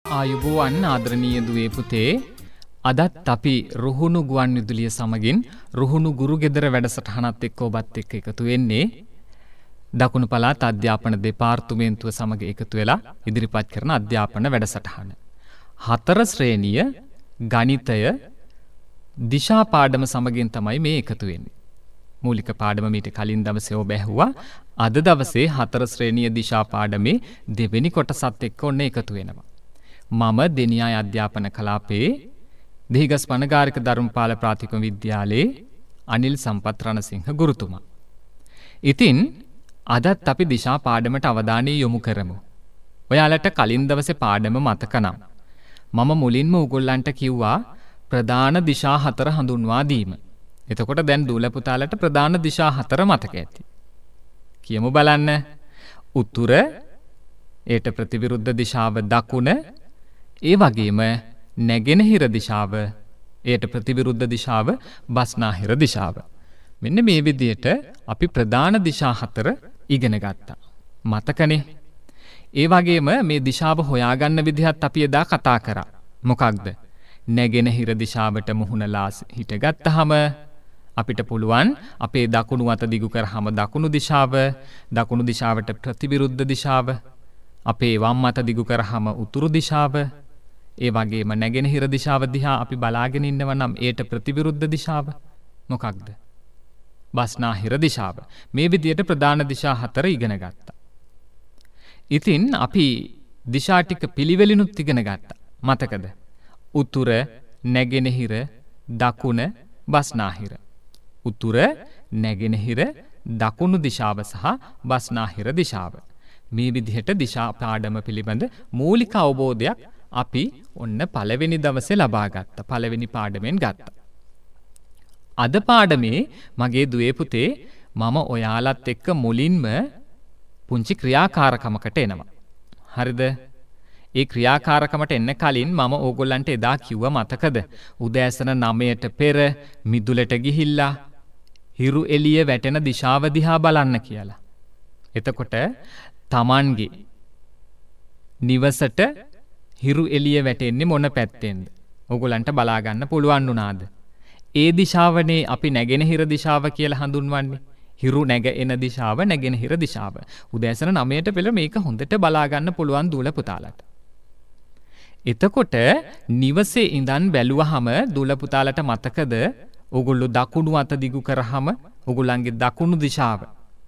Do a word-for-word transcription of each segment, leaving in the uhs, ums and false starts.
ආයුබෝවන් ආදරණීය දුවේ පුතේ අදත් අපි රුහුණු ගුවන් විදුලිය සමගින් රුහුණු ගුරු ගෙදර වැඩසටහනත් එක්ක ඔබත් එක්ක එකතු වෙන්නේ දකුණු පළාත් අධ්‍යාපන දෙපාර්තමේන්තුව සමග එකතු වෙලා ඉදිරිපත් කරන අධ්‍යාපන වැඩසටහන. හතර ශ්‍රේණිය ගණිතය දිශා පාඩම සමගින් තමයි මේ එකතු වෙන්නේ. මූලික පාඩම මීට කලින් දවසේ ඔබ ඇහුවා. අද දවසේ හතර ශ්‍රේණිය දිශා පාඩමේ දෙවෙනි කොටසත් එක්ක ඔන්න එකතු වෙනවා. මම දෙනියාය අධ්‍යාපන කලාපයේ දෙහිගස් පනගාරික ධර්මපාල ප්‍රාථමික විද්‍යාලයේ අනිල් සම්පත් රණසිංහ ගුරුතුමා. ඉතින් අදත් අපි දිශා පාඩමට අවධානය යොමු කරමු. ඔයාලට කලින් දවසේ පාඩම මතක නම් මම මුලින්ම උගොල්ලන්ට කිව්වා ප්‍රධාන දිශා හතර හඳුන්වා දීම. එතකොට දැන් දූල පුතාලට ප්‍රධාන දිශා හතර මතක ඇති. කියමු බලන්න. උතුර, ඒට ප්‍රතිවිරුද්ධ දිශාව දකුණ, ඒ වගේම නැගෙනහිර දිශාව, ඒට ප්‍රතිවිරුද්ධ දිශාව බස්නාහිර දිශාව. මෙන්න මේ විදිහට අපි ප්‍රධාන දිශා හතර ඉගෙන ගත්තා. මතකනේ? ඒ වගේම මේ දිශාව හොයාගන්න විදිහත් අපි එදා කතා කරා. මොකක්ද? නැගෙනහිර දිශාවට මුහුණලා හිටගත්තාම අපිට පුළුවන් අපේ දකුණු අත දිගු කරාම දකුණු දිශාව, දකුණු දිශාවට ප්‍රතිවිරුද්ධ දිශාව, අපේ වම් අත දිගු කරාම උතුරු දිශාව, ඒ වගේම නැගෙනහිර දිශාව දිහා අපි බලාගෙන ඉන්නවා නම් ඒට ප්‍රතිවිරුද්ධ දිශාව මොකක්ද? බස්නාහිර දිශාව. මේ විදිහට ප්‍රධාන දිශා හතර ඉගෙන ගත්තා. ඉතින් අපි දිශා ටික පිළිවෙලිනුත් ඉගෙන ගත්තා. මතකද? උතුර, නැගෙනහිර, දකුණ, බස්නාහිර. උතුර, නැගෙනහිර, දකුණු දිශාව සහ බස්නාහිර දිශාව. මේ විදිහට දිශා පාඩම පිළිබඳ මූලික අවබෝධයක් අපි ඔන්න පළවෙනි දවසේ ලබා ගත්තා. පළවෙනි පාඩමෙන් ගත්තා. අද පාඩමේ මගේ දුවේ පුතේ මම ඔයාලත් එක්ක මුලින්ම පුංචි ක්‍රියාකාරකමකට එනවා. හරිද? ඒ ක්‍රියාකාරකමට එන්න කලින් මම ඕගොල්ලන්ට එදා කිව්වා මතකද? උදෑසන නවයට පෙර මිදුලට ගිහිල්ලා හිරු එළිය වැටෙන දිශාව දිහා බලන්න කියලා. එතකොට Tamanගේ නිවසට හිරු එළිය වැටෙන්නේ මොන පැත්තෙන්ද? ඕගොල්ලන්ට බලා ගන්න පුළුවන් වුණාද? ඒ දිශාවනේ අපි නැගෙනහිර දිශාව කියලා හඳුන්වන්නේ. හිරු නැග එන දිශාව නැගෙනහිර දිශාව. උදෑසන නවයට පෙර මේක හොඳට බලා ගන්න පුළුවන් දූල පුතාලට. එතකොට නිවසේ ඉඳන් බැලුවහම දූල පුතාලට මතකද ඕගොල්ලෝ දකුණු අත දිගු කරාම ඕගොල්ලන්ගේ දකුණු දිශාව.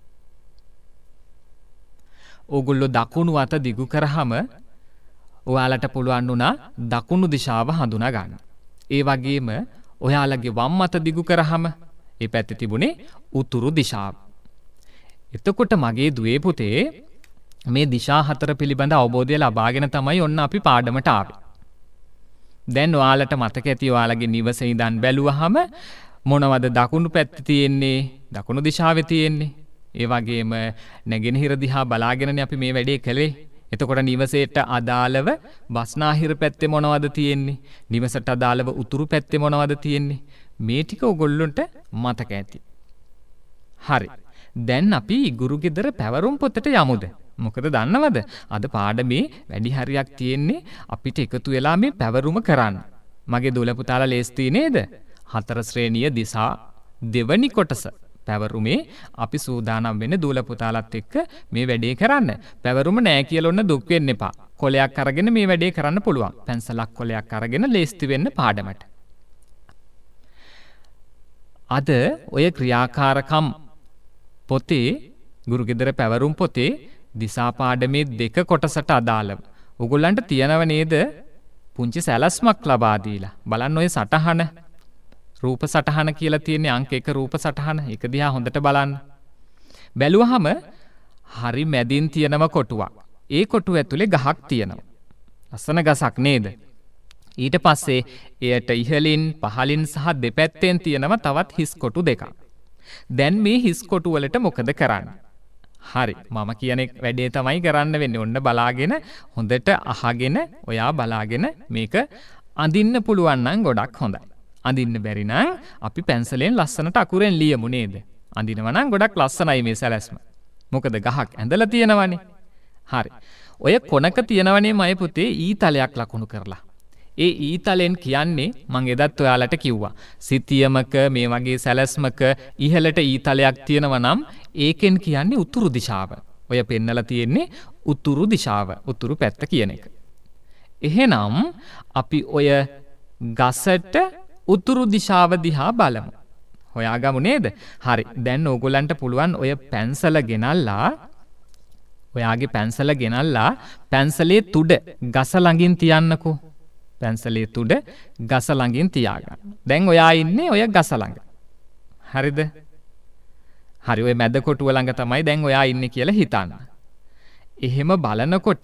ඕගොල්ලෝ දකුණු අත දිගු කරාම ඔයාලට පුළුවන් වුණා දකුණු දිශාව හඳුනා ගන්න. ඒ වගේම ඔයාලගේ වම් අත දිගු කරාම ඒ පැත්තේ තිබුණේ උතුරු දිශාව. එතකොට මගේ දුවේ පුතේ මේ දිශා හතර පිළිබඳ අවබෝධය ලබාගෙන තමයි ඔන්න අපි පාඩමට ආවේ. දැන් ඔයාලට මතක ඇති ඔයාලගේ නිවසේ ඉඳන් බැලුවහම මොනවද දකුණු පැත්තේ තියෙන්නේ? දකුණු දිශාවේ තියෙන්නේ. ඒ වගේම නැගෙනහිර දිහා බලාගෙනනේ අපි මේ වැඩේ කළේ. එතකොට නිවසේට අදාළව බස්නාහිර පැත්තේ මොනවද තියෙන්නේ? නිවසට අදාළව උතුරු පැත්තේ මොනවද තියෙන්නේ? මේ ටික ඔයගොල්ලන්ට මතක ඇති. හරි. දැන් අපි ගුරු ගෙදර පැවරුම් පොතට යමුද? මොකද දන්නවද? අද පාඩමේ වැඩි හරියක් තියෙන්නේ අපිට එකතු වෙලා මේ පැවරුම කරන්න. මගේ දූල පුතාලා ලේස්ති නේද? හතර ශ්‍රේණිය දිසා දෙවනි කොටස පැවරුමේ අපි සූදානම් වෙන දූල පුතාලත් එක්ක මේ වැඩේ කරන්න. පැවරුම නෑ කියලා ඔන්න දුක් වෙන්න එපා. කොලයක් අරගෙන මේ වැඩේ කරන්න පුළුවන්. පැන්සලක් කොලයක් අරගෙන ලේස්ති වෙන්න පාඩමට. අද ඔය ක්‍රියාකාරකම් පොතේ ගුරු ගෙදර පැවරුම් පොතේ දිසා පාඩමේ දෙක කොටසට අදාළව ඔයගොල්ලන්ට තියනව නේද පුංචි සැලැස්මක් ලබා දීලා. බලන්න ඔය සටහන රූප සටහන කියලා තියෙන්නේ අංක එක රූප සටහන. ඒක දිහා හොඳට බලන්න. බැලුවහම හරි මැදින් තියෙනව කොටුවක්. ඒ කොටුව ඇතුලේ ගහක් තියෙනවා. ලස්සන ගසක් නේද? ඊට පස්සේ එයට ඉහළින් පහළින් සහ දෙපැත්තෙන් තියෙනව තවත් හිස් කොටු දෙකක්. දැන් මේ හිස් කොටු වලට මොකද කරන්නේ? හරි. මම කියන වැඩේ තමයි කරන්න වෙන්නේ. ඔන්න බලාගෙන හොඳට අහගෙන ඔයා බලාගෙන මේක අඳින්න පුළුවන් නම් ගොඩක් හොඳයි. අඳින්න බැරි නම් අපි පැන්සලෙන් ලස්සනට අකුරෙන් ලියමු නේද? අඳිනවා නම් ගොඩක් ලස්සනයි මේ සැලැස්ම. මොකද ගහක් ඇඳලා තියෙනවනේ. හරි. ඔය කොනක තියෙනවනේ මය පුතේ ඊතලයක් ලකුණු කරලා. ඒ ඊතලෙන් කියන්නේ මං එදත් ඔයාලට කිව්වා. සිතියමක මේ වගේ සැලැස්මක ඉහළට ඊතලයක් තියෙනවා නම් ඒකෙන් කියන්නේ උතුරු දිශාව. ඔය පෙන්නලා තියෙන්නේ උතුරු දිශාව, උතුරු පැත්ත කියන එක. එහෙනම් අපි ඔය ගසට උතුරු දිශාව දිහා බලමු. හොයාගමු නේද? හරි. දැන් ඕගොල්ලන්ට පුළුවන් ඔය පැන්සල ගෙනල්ලා ඔයාගේ පැන්සල ගෙනල්ලා පැන්සලේ තුඩ ගස ළඟින් තියන්නකෝ. පැන්සලේ තුඩ ගස ළඟින් තියාගන්න. දැන් ඔයා ඉන්නේ ඔය ගස ළඟ. හරිද? හරි. ඔය මැද කොටුව ළඟ තමයි දැන් ඔයා ඉන්නේ කියලා හිතන්න. එහෙම බලනකොට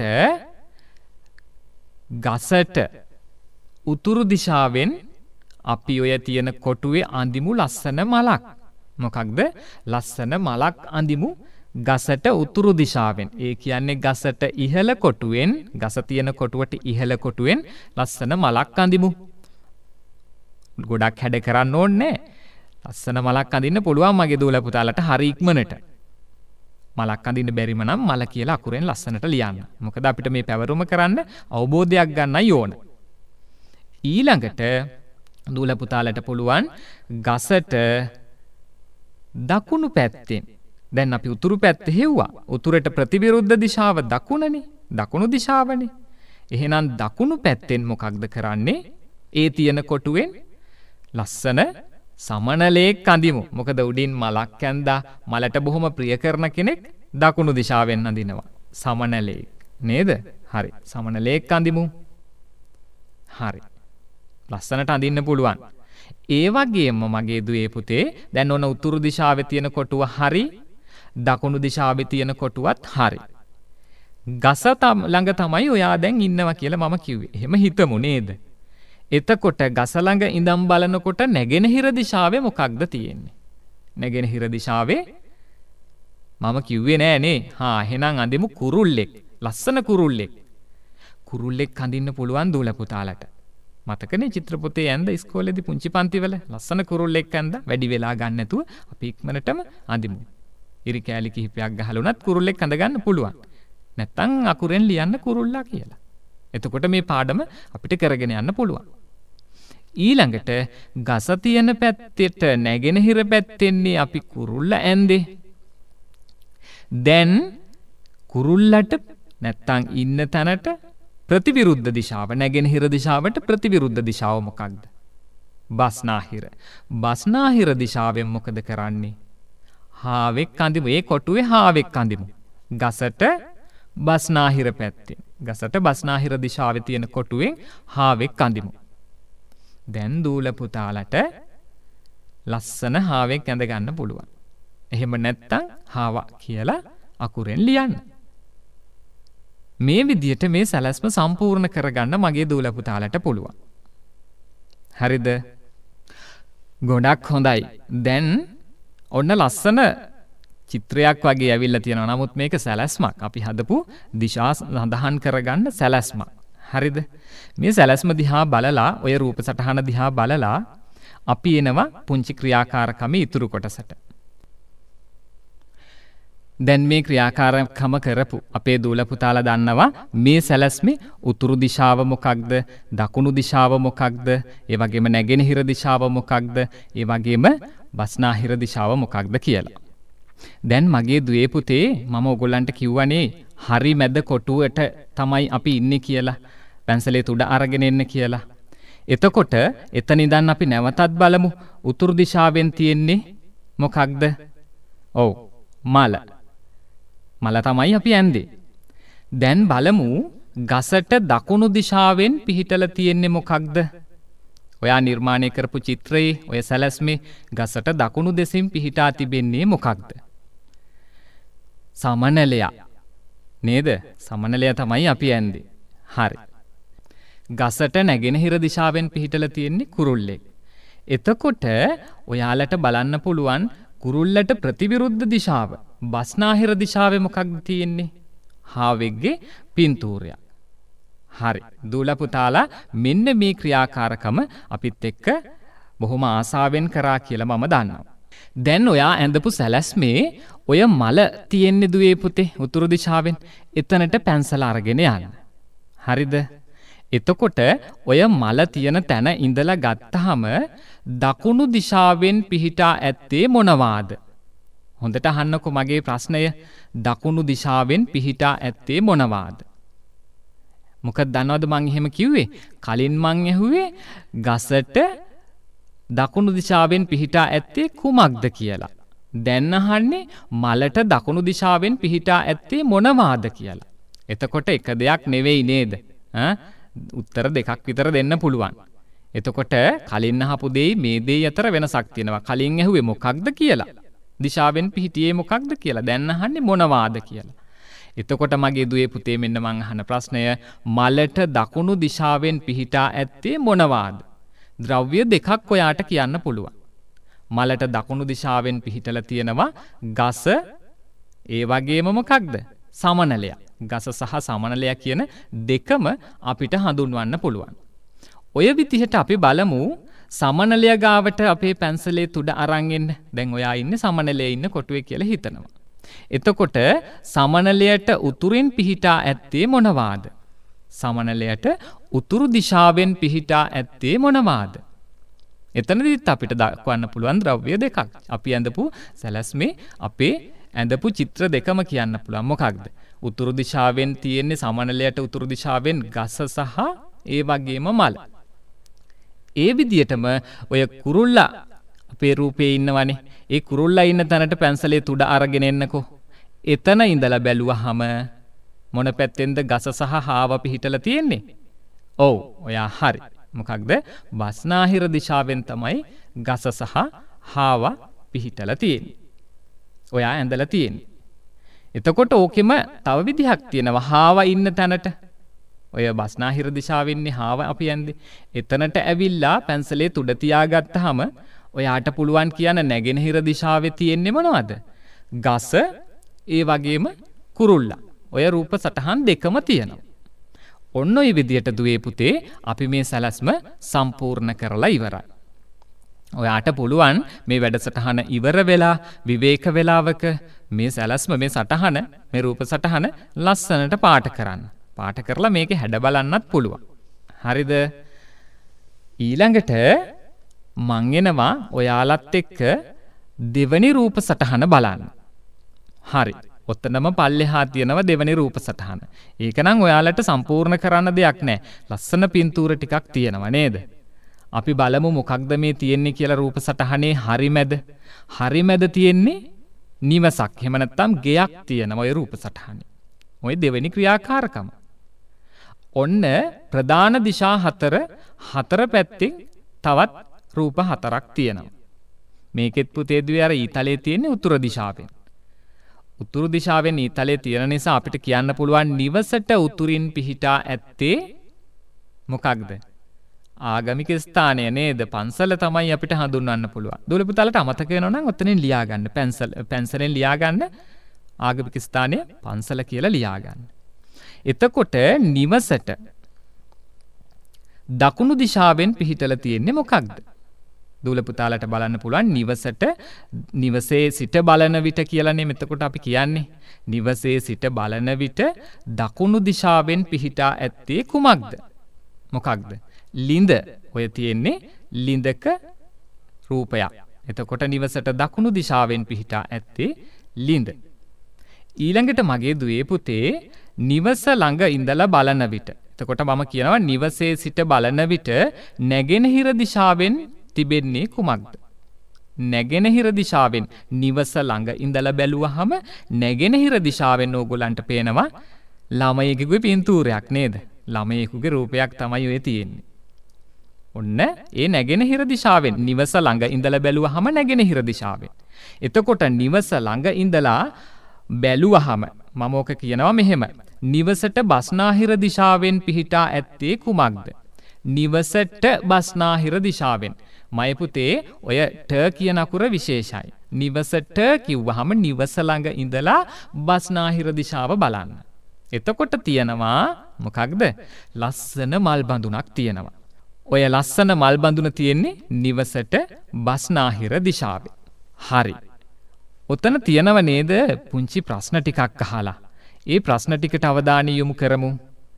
ගසට උතුරු දිශාවෙන් අපි ඔය තියෙන කොටුවේ අඳිමු ලස්සන මලක්. මොකක්ද? ලස්සන මලක් අඳිමු ගසට උතුරු දිශාවෙන්. ඒ කියන්නේ ගසට ඉහළ කොටුවෙන්, ගස තියෙන කොටුවට ඉහළ කොටුවෙන් ලස්සන මලක් අඳිමු. ගොඩක් හැඩ කරන්න ඕනේ. ලස්සන මලක් අඳින්න පුළුවන් මගේ දූල පුතාලට හරි ඉක්මනට. මලක් අඳින්න බැරිම නම් මල කියලා අකුරෙන් ලස්සනට ලියන්න. මොකද අපිට මේ පැවරුම කරන්න අවබෝධයක් ගන්නයි ඕන. ඊළඟට දූල පුතාලට පුළුවන් ගසට දකුණු පැත්තෙන්, දැන් අපි උතුරු පැත්ත හෙව්වා. උතුරට ප්‍රතිවිරුද්ධ දිශාව දකුණනේ. දකුණු දිශාවනේ. එහෙනම් දකුණු පැත්තෙන් මොකක්ද කරන්නේ? ඒ තියෙන කොටුවෙන් ලස්සන සමනලයක් අඳිමු. මොකද උඩින් මලක් ඇඳා මලට බොහොම ප්‍රිය කරන කෙනෙක් දකුණු දිශාවෙන් අඳිනවා. සමනලයක් නේද? හරි. සමනලයක් අඳිමු. හරි. ලස්සනට අඳින්න පුළුවන්. ඒ වගේම මගේ දුවේ පුතේ දැන් ඔන්න උතුරු දිශාවේ තියෙන කොටුව හරි, දකුණු දිශාවේ තියෙන කොටුවත් හරි. ගස ළඟ තමයි ඔයා දැන් ඉන්නවා කියලා මම කිව්වේ. එහෙම හිතමු නේද? එතකොට ගස ළඟ ඉඳන් බලනකොට නැගෙනහිර දිශාවේ මොකක්ද තියෙන්නේ? නැගෙනහිර දිශාවේ මම කිව්වේ නෑනේ. හා එහෙනම් අඳිමු කුරුල්ලෙක්. ලස්සන කුරුල්ලෙක්. කුරුල්ලෙක් අඳින්න පුළුවන් දූල පුතාලට. මතකනේ චිත්‍රපොතේ ඇඳ ඉස්කෝලේදී පුංචි පන්තිවල ලස්සන කුරුල්ලෙක් ඇඳ වැඩි වෙලා ගන්න නැතුව අපි ඉක්මනටම අඳිමු. ඉරි කෑලි කිහිපයක් ගහලා උනත් කුරුල්ලෙක් අඳ ගන්න පුළුවන්. නැත්තම් අකුරෙන් ලියන්න කුරුල්ලා කියලා. එතකොට මේ පාඩම අපිට කරගෙන යන්න පුළුවන්. ඊළඟට ගස තියෙන පැත්තට නැගෙනහිර පැත්තෙන්නේ අපි කුරුල්ල ඇඳේ. දැන් කුරුල්ලට නැත්තම් ඉන්න තැනට ප්‍රතිවිරුද්ධ දිශාව, නැගෙනහිර දිශාවට ප්‍රතිවිරුද්ධ දිශාව මොකක්ද? බස්නාහිර. බස්නාහිර දිශාවෙන් මොකද කරන්නේ? හාවෙක් අඳිමු. ඒ කොටුවේ හාවෙක් අඳිමු. ගසට බස්නාහිර පැත්තෙන්. ගසට බස්නාහිර දිශාවේ තියෙන කොටුවෙන් හාවෙක් අඳිමු. දැන් දූල පුතාලට ලස්සන හාවෙක් ඇඳ ගන්න පුළුවන්. එහෙම නැත්තම් හාවා කියලා අකුරෙන් ලියන්න. මේ විදියට මේ සැලැස්ම සම්පූර්ණ කරගන්න මගේ දූල පුතාලට පුළුවන්. හරිද? ගොඩක් හොඳයි. දැන් ඔන්න ලස්සන චිත්‍රයක් වගේ ඇවිල්ලා තියෙනවා. නමුත් මේක සැලැස්මක්. අපි හදපු දිශා සඳහන් කරගන්න සැලැස්මක්. හරිද? මේ සැලැස්ම දිහා බලලා, ඔය රූප සටහන දිහා බලලා අපි එනවා පුංචි ක්‍රියාකාරකමේ ඉතුරු කොටසට. දැන් මේ ක්‍රියාකාරකම කරපු අපේ දූල පුතාලා දන්නවා මේ සැලැස්මේ උතුරු දිශාව මොකක්ද, දකුණු දිශාව මොකක්ද, ඒ වගේම නැගෙනහිර දිශාව මොකක්ද, ඒ වගේම බස්නාහිර දිශාව මොකක්ද කියලා. දැන් මගේ දුවේ පුතේ මම ඔයගොල්ලන්ට කිව්වනේ හරි මැද කොටුවට තමයි අපි ඉන්නේ කියලා. පැන්සලේ තුඩ අරගෙන එන්න කියලා. එතකොට එතන ඉඳන් අපි නැවතත් බලමු උතුරු දිශාවෙන් තියෙන්නේ මොකක්ද? ඔව් මල. මල තමයි අපි ඇඳේ. දැන් බලමු ගසට දකුණු දිශාවෙන් පිහිටලා තියෙන්නේ මොකක්ද? ඔයා නිර්මාණය කරපු චිත්‍රයේ ඔය සැලැස්මේ ගසට දකුණු දෙසින් පිහිටා තිබෙන්නේ මොකක්ද? සමනලයක්. නේද? සමනලය තමයි අපි ඇඳේ. හරි. ගසට නැගෙනහිර දිශාවෙන් පිහිටලා තියෙන්නේ කුරුල්ලෙක්. එතකොට ඔයාලට බලන්න පුළුවන් කුරුල්ලට ප්‍රතිවිරුද්ධ දිශාව බස්නාහිර දිශාවේ මොකක්ද තියෙන්නේ? හාවෙක්ගේ පින්තූරයක්. හරි. දූල පුතාලා මෙන්න මේ ක්‍රියාකාරකම අපිත් එක්ක බොහොම ආසාවෙන් කරා කියලා මම දන්නවා. දැන් ඔයා ඇඳපු සැලැස්මේ ඔය මල තියෙන්නේ දුවේ පුතේ උතුරු දිශාවෙන්. එතනට පැන්සල අරගෙන යන්න. හරිද? එතකොට ඔය මල තියෙන තැන ඉඳලා ගත්තාම දකුණු දිශාවෙන් පිහිටා ඇත්තේ මොනවාද? හොඳට අහන්නකෝ මගේ ප්‍රශ්නය. දකුණු දිශාවෙන් පිහිටා ඇත්තේ මොනවාද? මොකද දන්නවද මං එහෙම කිව්වේ? කලින් මං ඇහුවේ ගසට දකුණු දිශාවෙන් පිහිටා ඇත්තේ කුමක්ද කියලා. දැන් අහන්නේ මලට දකුණු දිශාවෙන් පිහිටා ඇත්තේ මොනවාද කියලා. එතකොට එක දෙයක් නෙවෙයි නේද? ඈ උත්තර දෙකක් විතර දෙන්න පුළුවන්. එතකොට කලින් අහපු දෙයි මේ දෙයි අතර වෙනසක් තියෙනවා. කලින් ඇහුවේ මොකක්ද කියලා. දිශාවෙන් පිහිටියේ මොකක්ද කියලා. දැන් අහන්නේ මොනවාද කියලා. එතකොට මගේ දුවේ පුතේ මෙන්න මං අහන ප්‍රශ්නය මලට දකුණු දිශාවෙන් පිහිටා ඇත්තේ මොනවාද? ද්‍රව්‍ය දෙකක් ඔයාට කියන්න පුළුවන්. මලට දකුණු දිශාවෙන් පිහිටලා තියෙනවා ගස, ඒ වගේම මොකක්ද? සමනලය. ගස සහ සමනලය කියන දෙකම අපිට හඳුන්වන්න පුළුවන්. ඔය විදිහට අපි බලමු සමනලය ගාවට අපේ පැන්සලේ තුඩ අරන් එන්න. දැන් ඔයා ඉන්නේ සමනලයේ ඉන්න කොටුවේ කියලා හිතනවා. එතකොට සමනලයට උතුරින් පිහිටා ඇත්තේ මොනවාද? සමනලයට උතුරු දිශාවෙන් පිහිටා ඇත්තේ මොනවාද? එතනදිත් අපිට දක්වන්න පුළුවන් ද්‍රව්‍ය දෙකක්. අපි ඇඳපු සැලැස්මේ අපේ ඇඳපු චිත්‍ර දෙකම කියන්න පුළුවන්. මොකක්ද? උතුරු දිශාවෙන් තියෙන්නේ සමනලයට උතුරු දිශාවෙන් ගස සහ ඒ වගේම මල. ඒ විදිහටම ඔය කුරුල්ලා අපේ රූපේ ඉන්නවනේ. ඒ කුරුල්ලා ඉන්න තැනට පැන්සලේ තුඩ අරගෙන එන්නකෝ. එතන ඉඳලා බැලුවහම මොන පැත්තෙන්ද ගස සහ හාව පිහිටලා තියෙන්නේ? ඔව්, ඔයා හරි. මොකක්ද? බස්නාහිර දිශාවෙන් තමයි ගස සහ හාව පිහිටලා තියෙන්නේ. ඔයා ඇඳලා තියෙන්නේ. එතකොට ඕකෙම තව විදිහක් තියෙනවා. හාව ඉන්න තැනට ඔය බස්නාහිර දිශාවෙන්නේ හාව අපි ඇඳේ. එතනට ඇවිල්ලා පැන්සලේ තුඩ තියාගත්තාම ඔයාට පුළුවන් කියන නැගෙනහිර දිශාවේ තියෙන්නේ මොනවද? ගස, ඒ වගේම කුරුල්ලා. ඔය රූප සටහන් දෙකම තියෙනවා. ඔන්න ඔය විදියට දුවේ පුතේ අපි මේ සැලැස්ම සම්පූර්ණ කරලා ඉවරයි. ඔයාට පුළුවන් මේ වැඩසටහන ඉවර වෙලා විවේක වේලාවක මේ සැලැස්ම මේ සටහන මේ රූප සටහන ලස්සනට පාට කරන්න. පාට කරලා මේකේ හැඩ බලන්නත් පුළුවන්. හරිද? ඊළඟට මං එනවා ඔයාලත් එක්ක දෙවනි රූප සටහන බලන්න. හරි. ඔතනම පල්ලෙහා තියෙනවා දෙවනි රූප සටහන. ඒක නම් ඔයාලට සම්පූර්ණ කරන්න දෙයක් නැහැ. ලස්සන පින්තූර ටිකක් තියෙනවා නේද? අපි බලමු මොකක්ද මේ තියෙන්නේ කියලා රූප සටහනේ හරි මැද. හරි මැද තියෙන්නේ නිවසක්. එහෙම නැත්නම් ගෙයක් තියෙනවා ඔය රූප සටහනේ. ඔය දෙවෙනි ක්‍රියාකාරකම. ඔන්න ප්‍රධාන දිශා හතර හතර පැත්තෙන් තවත් රූප හතරක් තියෙනවා. මේකෙත් පුතේ දුවේ අර ඊතලයේ තියෙන්නේ උතුරු දිශාවෙන්. උතුරු දිශාවෙන් ඊතලයේ තියෙන නිසා අපිට කියන්න පුළුවන් නිවසට උතුරින් පිහිටා ඇත්තේ මොකක්ද? ආගමික ස්ථානය නේද? පන්සල තමයි අපිට හඳුන්වන්න පුළුවන්. දුවල පුතාලට අමතක වෙනවා නම් ඔතනින් ලියා ගන්න. පැන්සල් පැන්සලෙන් ලියා ගන්න ආගමික ස්ථානය පන්සල කියලා ලියා ගන්න. එතකොට නිවසට දකුණු දිශාවෙන් පිහිටලා තියෙන්නේ මොකක්ද? දුවල පුතාලට බලන්න පුළුවන් නිවසට නිවසේ සිට බලන විට කියලානේ මෙතකොට අපි කියන්නේ. නිවසේ සිට බලන විට දකුණු දිශාවෙන් පිහිටා ඇත්තේ කුමක්ද? මොකක්ද? ලිඳ. ඔය තියෙන්නේ ලිඳක රූපයක්. එතකොට නිවසට දකුණු දිශාවෙන් පිහිටා ඇත්තේ ලිඳ. ඊළඟට මගේ දුවේ පුතේ නිවස ළඟ ඉඳලා බලන විට. එතකොට මම කියනවා නිවසේ සිට බලන විට නැගෙනහිර දිශාවෙන් තිබෙන්නේ කුමක්ද? නැගෙනහිර දිශාවෙන් නිවස ළඟ ඉඳලා බැලුවහම නැගෙනහිර දිශාවෙන් ඕගොල්ලන්ට පේනවා ළමයෙකුගේ පින්තූරයක් නේද? ළමයෙකුගේ රූපයක් තමයි ඔය තියෙන්නේ. ඔන්න ඒ නැගෙනහිර දිශාවෙන් නිවස ළඟ ඉඳලා බැලුවහම නැගෙනහිර දිශාවෙන්. එතකොට නිවස ළඟ ඉඳලා බැලුවහම මම ඕක කියනවා මෙහෙම. නිවසට බස්නාහිර දිශාවෙන් පිහිටා ඇත්තේ කුමක්ද? නිවසට බස්නාහිර දිශාවෙන්. මය පුතේ ඔය ට කියන අකුර විශේෂයි. නිවසට කිව්වහම නිවස ළඟ ඉඳලා බස්නාහිර දිශාව බලන්න. එතකොට තියෙනවා මොකක්ද? ලස්සන මල් බඳුනක් තියෙනවා. ඔය ලස්සන මල් බඳුන තියෙන්නේ නිවසට බස්නාහිර දිශාවේ. හරි. ඔතන තියෙනව නේද පුංචි ප්‍රශ්න ටිකක් අහලා. ඒ ප්‍රශ්න ටිකට අවධානය යොමු කරමු.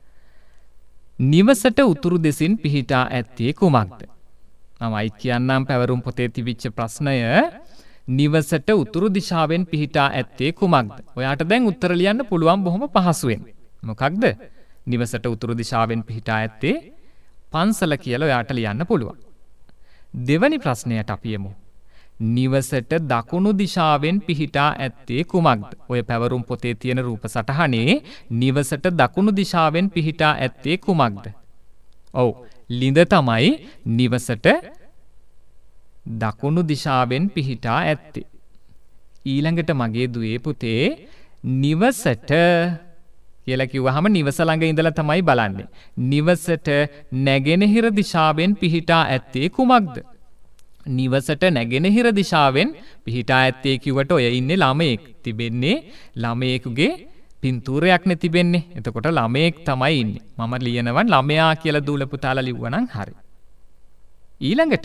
නිවසට උතුරු දෙසින් පිහිටා ඇත්තේ කුමක්ද? මමයි කියන්නම් පැවරුම් පොතේ තිබිච්ච ප්‍රශ්නය. නිවසට උතුරු දිශාවෙන් පිහිටා ඇත්තේ කුමක්ද? ඔයාට දැන් උත්තර ලියන්න පුළුවන් බොහොම පහසුවෙන්. මොකක්ද? නිවසට උතුරු දිශාවෙන් පිහිටා ඇත්තේ පන්සල කියලා ඔයාට ලියන්න පුළුවන්. දෙවැනි ප්‍රශ්නයට අපි යමු. නිවසට දකුණු දිශාවෙන් පිහිටා ඇත්තේ කුමක්ද? ඔය පැවරුම් පොතේ තියෙන රූප සටහනේ නිවසට දකුණු දිශාවෙන් පිහිටා ඇත්තේ කුමක්ද? ඔව්, ළිඳ තමයි නිවසට දකුණු දිශාවෙන් පිහිටා ඇත්තේ. ඊළඟට මගේ දුවේ පුතේ නිවසට කියලා කිව්වහම නිවස ළඟ ඉඳලා තමයි බලන්නේ. නිවසට නැගෙනහිර දිශාවෙන් පිහිටා ඇත්තේ කුමක්ද? නිවසට නැගෙනහිර දිශාවෙන් පිහිටා ඇත්තේ කිව්වට ඔය ඉන්නේ ළමයෙක්. තිබෙන්නේ ළමයෙකුගේ පින්තූරයක් නේ තිබෙන්නේ. එතකොට ළමයෙක් තමයි ඉන්නේ. මම ලියනවා ළමයා කියලා දූල පුතාලා ලිව්වනම් හරි. ඊළඟට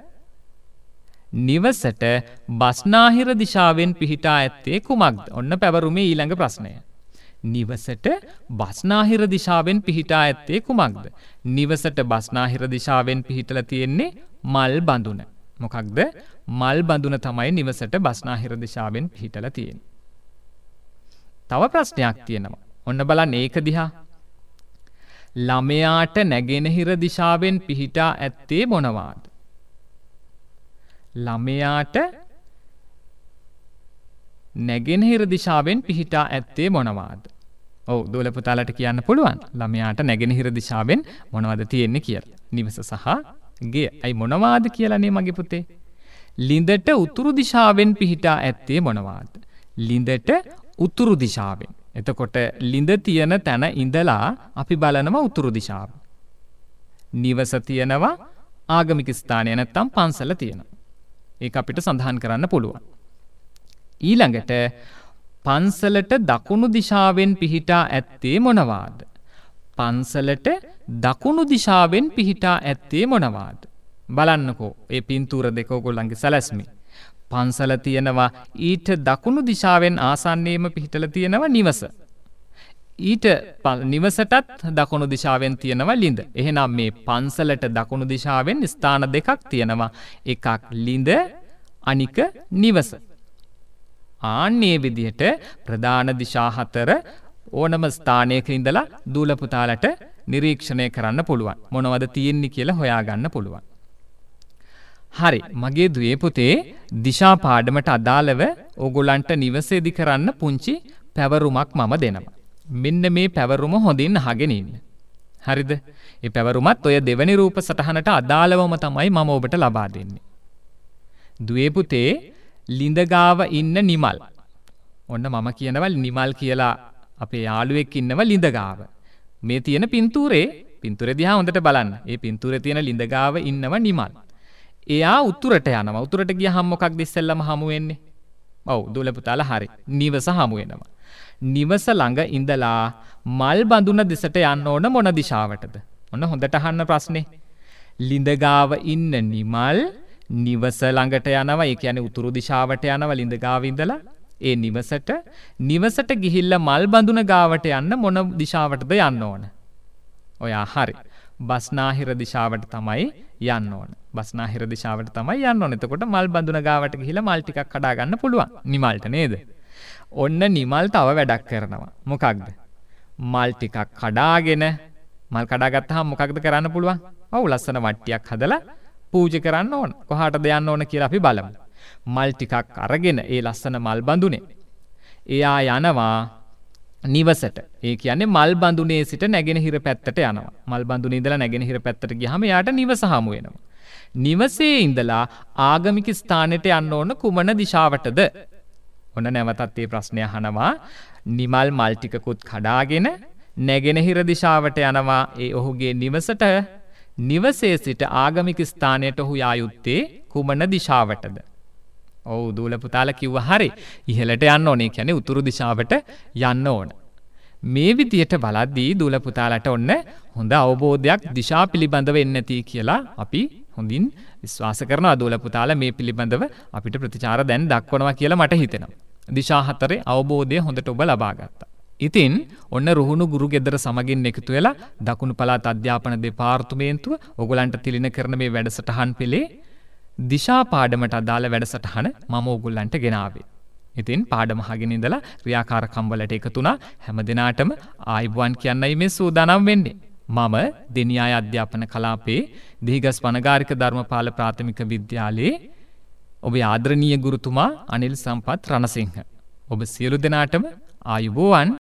නිවසට බස්නාහිර දිශාවෙන් පිහිටා ඇත්තේ කුමක්ද? ඔන්න පැවරුමේ ඊළඟ ප්‍රශ්නය. නිවසට බස්නාහිර දිශාවෙන් පිහිටා ඇත්තේ කුමක්ද? නිවසට බස්නාහිර දිශාවෙන් පිහිටලා තියෙන්නේ මල් බඳුන. මොකක්ද? මල් බඳුන තමයි නිවසට බස්නාහිර දිශාවෙන් පිහිටලා තියෙන්නේ. තව ප්‍රශ්නයක් තියෙනවා. ඔන්න බලන්න ඒක දිහා. ළමයාට නැගෙනහිර දිශාවෙන් පිහිටා ඇත්තේ මොනවාද? ළමයාට නැගෙනහිර දිශාවෙන් පිහිටා ඇත්තේ මොනවාද? ඔව්, දූල පුතාලට කියන්න පුළුවන්. ළමයාට නැගෙනහිර දිශාවෙන් මොනවද තියෙන්නේ කියලා. නිවස සහ ගේ. අයි මොනවාද කියලානේ මගේ පුතේ. ළිඳට උතුරු දිශාවෙන් පිහිටා ඇත්තේ මොනවාද? ළිඳට උතුරු දිශාවෙන්. එතකොට ළිඳ තියෙන තැන ඉඳලා අපි බලනවා උතුරු දිශාව. නිවස තියෙනවා ආගමික ස්ථානය නැත්තම් පන්සල තියෙනවා. ඒක අපිට සඳහන් කරන්න පුළුවන්. ඊළඟට පන්සලට දකුණු දිශාවෙන් පිහිටා ඇත්තේ මොනවාද? පන්සලට දකුණු දිශාවෙන් පිහිටා ඇත්තේ මොනවාද? බලන්නකෝ ඒ පින්තූර දෙක ඔයගොල්ලන්ගේ සැලැස්මේ. පන්සල තියෙනවා ඊට දකුණු දිශාවෙන් ආසන්නයේම පිහිටලා තියෙනවා නිවස. ඊට නිවසටත් දකුණු දිශාවෙන් තියෙනවා ළිඳ. එහෙනම් මේ පන්සලට දකුණු දිශාවෙන් ස්ථාන දෙකක් තියෙනවා. එකක් ළිඳ, අනික නිවස. ආන්නේ විදිහට ප්‍රධාන දිශා හතර ඕනම ස්ථානයක ඉඳලා දූල පුතාලට නිරීක්ෂණය කරන්න පුළුවන්. මොනවද තියෙන්නේ කියලා හොයාගන්න පුළුවන්. හරි, මගේ දුවේ පුතේ දිශා පාඩමට අදාළව ඕගොල්ලන්ට නිවසේදී කරන්න පුංචි පැවරුමක් මම දෙනවා. මෙන්න මේ පැවරුම හොඳින් අහගෙන ඉන්න. හරිද? මේ පැවරුමත් ඔය දෙවැනි රූප සටහනට අදාළවම තමයි මම ඔබට ලබා දෙන්නේ. දුවේ පුතේ ළිඳ ගාව ඉන්න නිමල්. ඔන්න මම කියනවා නිමල් කියලා අපේ යාළුවෙක් ඉන්නවා ළිඳ ගාව. මේ තියෙන පින්තූරේ පින්තූරේ දිහා හොඳට බලන්න. මේ පින්තූරේ තියෙන ළිඳ ගාව ඉන්නවා නිමල්. එයා උතුරට යනවා. උතුරට ගියහම මොකක්ද ඉස්සෙල්ලම හමු වෙන්නේ? ඔව්, දූල පුතාලා හරි. නිවස හමු වෙනවා. නිවස ළඟ ඉඳලා මල් බඳුන දෙසට යන්න ඕන මොන දිශාවටද? ඔන්න හොඳට අහන්න ප්‍රශ්නේ. ළිඳ ගාව ඉන්න නිමල් නිවස ළඟට යනවා. ඒ කියන්නේ උතුරු දිශාවට යනවා ළිඳ ගාව ඉඳලා. ඒ නිවසට නිවසට ගිහිල්ලා මල් බඳුන ගාවට යන්න මොන දිශාවටද යන්න ඕන? ඔයා හරි. බස්නාහිර දිශාවට තමයි යන්න ඕන. බස්නාහිර දිශාවට තමයි යන්න ඕන. එතකොට මල් බඳුන ගාවට ගිහිල්ලා මල් ටිකක් කඩා ගන්න පුළුවන් නිමල්ට නේද? ඔන්න නිමල් තව වැඩක් කරනවා. මොකක්ද? මල් ටිකක් කඩාගෙන මල් කඩා ගත්තාම මොකක්ද කරන්න පුළුවන්? ඔව්, ලස්සන වට්ටියක් හදලා පූජා කරන්න ඕන. කොහාටද යන්න ඕන කියලා අපි බලමු. මල් ටිකක් අරගෙන ඒ ලස්සන මල් බඳුනේ එයා යනවා නිවසට. ඒ කියන්නේ මල් බඳුනේ සිට නැගෙනහිර පැත්තට යනවා. මල් බඳුනේ ඉඳලා නැගෙනහිර පැත්තට ගියාම එයාට නිවස හමු වෙනවා. නිවසේ ඉඳලා ආගමික ස්ථානෙට යන්න ඕන කුමන දිශාවටද? ඔන්න නැවතත් මේ ප්‍රශ්නය අහනවා. නිමල් මල් ටිකකුත් කඩාගෙන නැගෙනහිර දිශාවට යනවා ඒ ඔහුගේ නිවසට. නිවසේ සිට ආගමික ස්ථානයට ඔහු යා යුත්තේ කුමන දිශාවටද? ඔව්, දූල පුතාලා කිව්වා හරි. ඉහළට යන්න ඕනේ. කියන්නේ උතුරු දිශාවට යන්න ඕන. මේ විදියට බලද්දී දූල පුතාලට ඔන්න හොඳ අවබෝධයක් දිශා පිළිබඳව එන්න ඇති කියලා අපි හොඳින් විශ්වාස කරනවා දෝල පුතාලා මේ පිළිබඳව අපිට ප්‍රතිචාර දැන් දක්වනවා කියලා මට හිතෙනවා. දිශා හතරේ අවබෝධය හොඳට ඔබ ලබා ගත්තා. ඉතින් ඔන්න රුහුණු ගුරු ගෙදර සමගින් එකතු වෙලා දකුණු පළාත් අධ්‍යාපන දෙපාර්තමේන්තුව ඔයගලන්ට තිලින කරන මේ වැඩසටහන් පෙළේ දිශා පාඩමට අදාළ වැඩසටහන මම ඔයගලන්ට ගෙනාවේ. ඉතින් පාඩම අහගෙන ඉඳලා ක්‍රියාකාරකම් වලට එකතු වුණා. හැම දිනාටම ආයිබුවන් කියන්නයි මේ සූදානම් වෙන්නේ. මම දෙනියාය අධ්‍යාපන කලාපයේ දීගස් වනගාරික ධර්මපාල ප්‍රාථමික විද්‍යාලයේ ඔබේ ආදරණීය ගුරුතුමා අනිල් සම්පත් රණසිංහ. ඔබ සියලු දෙනාටම ආයුබෝවන්.